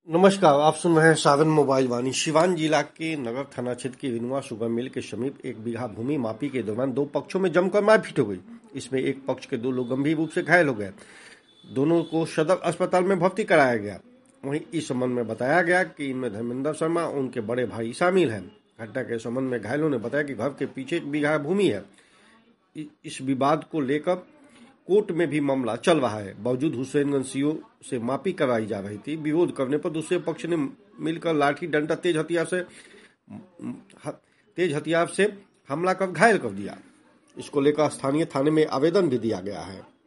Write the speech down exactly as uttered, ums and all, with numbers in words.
नमस्कार, आप सुन रहे हैं सावन मोबाइल वाणी। सिवान जिला के नगर थाना क्षेत्र की विनुआ शुगर मिल के समीप एक बीघा भूमि मापी के दौरान दो पक्षों में जमकर मारपीट हो गई। इसमें एक पक्ष के दो लोग गंभीर रूप से घायल हो गए। दोनों को सदर अस्पताल में भर्ती कराया गया। वहीं इस संबंध में बताया गया कि इनमें धर्मेंद्र शर्मा और उनके बड़े भाई शामिल हैं। घटना के संबंध में घायलों ने बताया कि घर के पीछे एक बीघा भूमि है। इस विवाद को लेकर कोर्ट में भी मामला चल रहा है। बावजूद हुसैनगंज सीओ से मापी कराई जा रही थी। विरोध करने पर दूसरे पक्ष ने मिलकर लाठी डंडा तेज हथियार से तेज हथियार से हमला कर घायल कर दिया। इसको लेकर स्थानीय थाने में आवेदन भी दिया गया है।